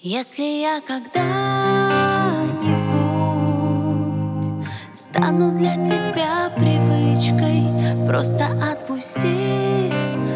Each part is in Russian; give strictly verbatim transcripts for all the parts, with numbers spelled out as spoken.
Если я когда-нибудь стану для тебя привычкой, просто отпусти,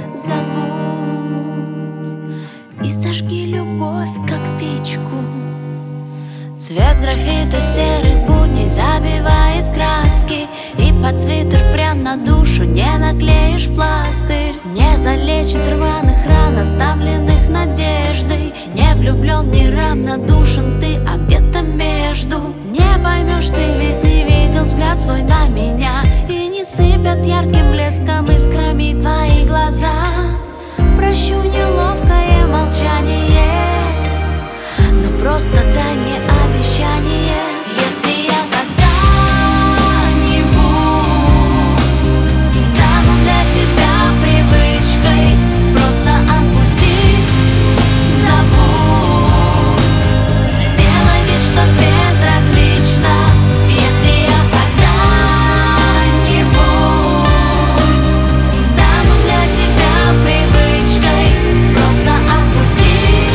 забудь и сожги любовь, как спичку. Цвет графита серых будней забивает краски, и под свитер прям на душу не наклеишь пластырь. Не залечит рваных ран, оставленных надеждой. Не влюблен, не равнодушен ты, а где-то между. Не поймешь ты, ведь не видел взгляд свой на меня, и не сыпят ярким блеском искрами твои глаза. Прощу неловкое молчание, но просто дай мне обещание. Если я когда-нибудь стану для тебя привычкой, просто отпусти, забудь, сделай вид, что безразлично. Если я когда-нибудь стану для тебя привычкой, просто отпусти,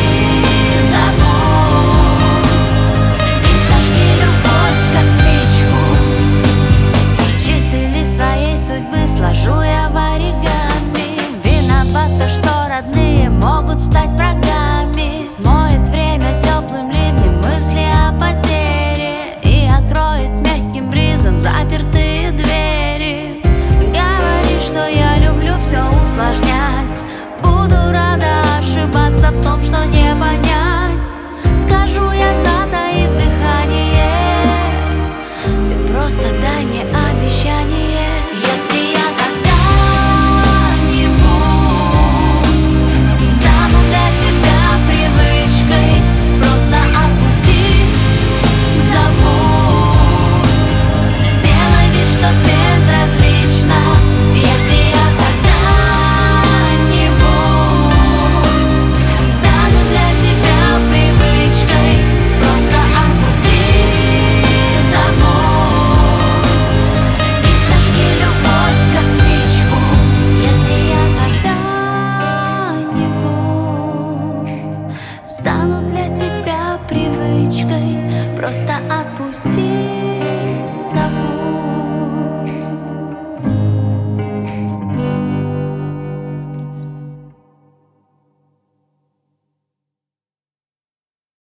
забудь и сожги любовь, как спичку. Чистый лист своей судьбы сложу я в оригами. Виновата, что родные могут стать врагами. Смоет время теплым ливнем мысли о потере и откроет мягким бризом запертые двери. Говори, что я люблю все усложнять, буду рада ошибаться в том, что не понять.